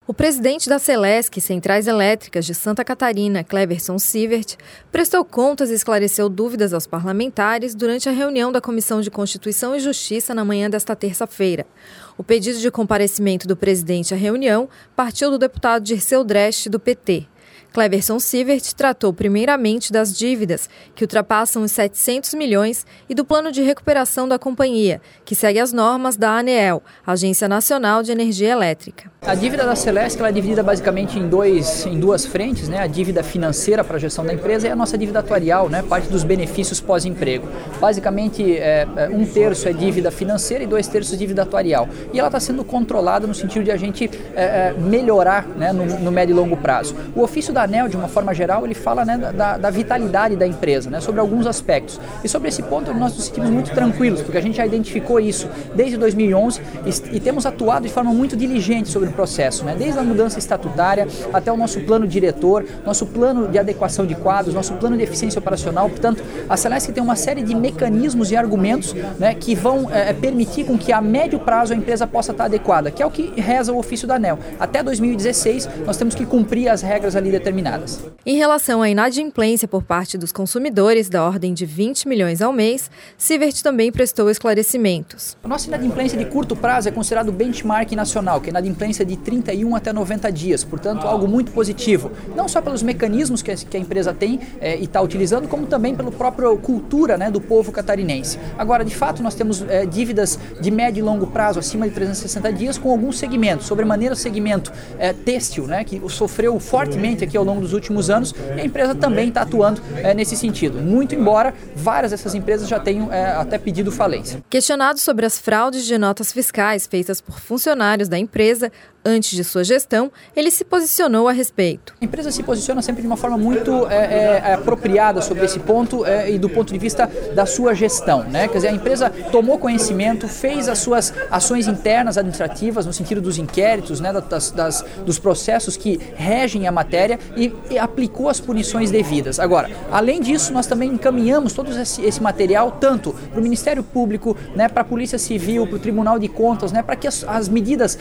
O presidente da Celesc, Centrais Elétricas de Santa Catarina, Cleverson Sievert, prestou contas e esclareceu dúvidas aos parlamentares durante a reunião da Comissão de Constituição e Justiça na manhã desta terça-feira. O pedido de comparecimento do presidente à reunião partiu do deputado Dirceu Dresch, do PT. Cleverson Sievert tratou primeiramente das dívidas, que ultrapassam os 700 milhões, e do plano de recuperação da companhia, que segue as normas da ANEEL, Agência Nacional de Energia Elétrica. A dívida da Celesc ela é dividida basicamente em duas frentes, né? A dívida financeira para a gestão da empresa e a nossa dívida atuarial, né? Parte dos benefícios pós-emprego. Basicamente, 1/3 é dívida financeira e 2/3 dívida atuarial. E ela está sendo controlada no sentido de a gente melhorar, né? no médio e longo prazo. O ofício da ANEEL, de uma forma geral, ele fala, né, da vitalidade da empresa, né? Sobre alguns aspectos. E sobre esse ponto nós nos sentimos muito tranquilos, porque a gente já identificou isso desde 2011 e temos atuado de forma muito diligente sobre o processo, né? Desde a mudança estatutária até o nosso plano diretor, nosso plano de adequação de quadros, nosso plano de eficiência operacional. Portanto, a Celesc tem uma série de mecanismos e argumentos, né, que vão permitir com que a médio prazo a empresa possa estar adequada, que é o que reza o ofício da ANEEL. Até 2016 nós temos que cumprir as regras ali determinadas. Em relação à inadimplência por parte dos consumidores da ordem de 20 milhões ao mês, Sievert também prestou esclarecimentos. A nossa inadimplência de curto prazo é considerado benchmark nacional, que é inadimplência de 31 até 90 dias, portanto algo muito positivo, não só pelos mecanismos que a empresa tem e está utilizando, como também pela própria cultura, né, do povo catarinense. Agora, de fato, nós temos dívidas de médio e longo prazo acima de 360 dias com alguns segmentos, sobremaneira o segmento têxtil, né, que sofreu fortemente aqui ao longo dos últimos anos, e a empresa também está atuando nesse sentido, muito embora várias dessas empresas já tenham até pedido falência. Questionado sobre as fraudes de notas fiscais feitas por funcionários da empresa antes de sua gestão, ele se posicionou a respeito. A empresa se posiciona sempre de uma forma muito apropriada sobre esse ponto e do ponto de vista da sua gestão, né? Quer dizer, a empresa tomou conhecimento, fez as suas ações internas administrativas no sentido dos inquéritos, né, dos processos que regem a matéria e aplicou as punições devidas. Agora, além disso, nós também encaminhamos todo esse material tanto para o Ministério Público, né, para a Polícia Civil, para o Tribunal de Contas, né, para que as medidas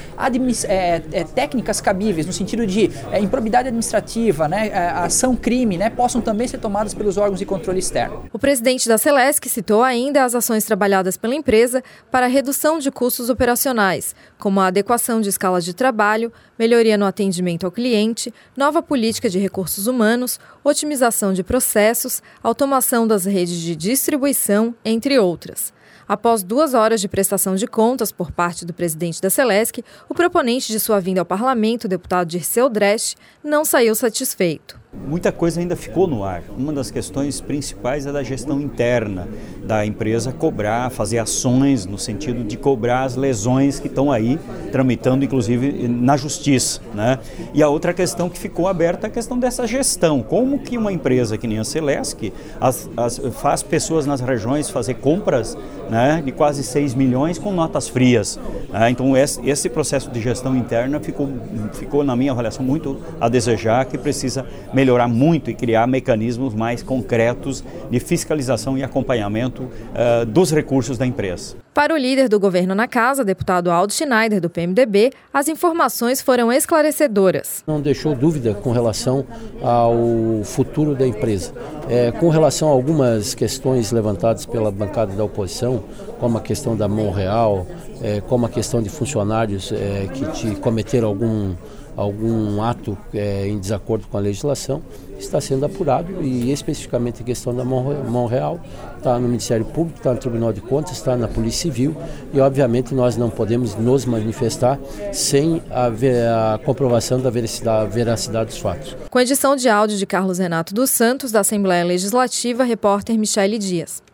técnicas cabíveis, no sentido de improbidade administrativa, né, ação-crime, né, possam também ser tomadas pelos órgãos de controle externo. O presidente da Celesc citou ainda as ações trabalhadas pela empresa para a redução de custos operacionais, como a adequação de escalas de trabalho, melhoria no atendimento ao cliente, nova política de recursos humanos, otimização de processos, automação das redes de distribuição, entre outras. Após 2 horas de prestação de contas por parte do presidente da Celesc, o proponente de sua vinda ao parlamento, o deputado Dirceu Dresch, não saiu satisfeito. Muita coisa ainda ficou no ar. Uma das questões principais é da gestão interna da empresa cobrar, fazer ações no sentido de cobrar as lesões que estão aí tramitando, inclusive, na justiça, né? E a outra questão que ficou aberta é a questão dessa gestão. Como que uma empresa que nem a Celesc faz pessoas nas regiões fazer compras, né, de quase 6 milhões com notas frias, né? Então esse processo de gestão interna ficou, na minha avaliação, muito a desejar, que precisa melhorar muito e criar mecanismos mais concretos de fiscalização e acompanhamento dos recursos da empresa. Para o líder do governo na casa, deputado Aldo Schneider, do PMDB, as informações foram esclarecedoras. Não deixou dúvida com relação ao futuro da empresa. Com relação a algumas questões levantadas pela bancada da oposição, como a questão da Monreal, como a questão de funcionários que cometeram algum ato em desacordo com a legislação, está sendo apurado, e especificamente a questão da Monreal está no Ministério Público, está no Tribunal de Contas, está na Polícia Civil, e obviamente nós não podemos nos manifestar sem a comprovação da veracidade dos fatos. Com edição de áudio de Carlos Renato dos Santos, da Assembleia Legislativa, repórter Michele Dias.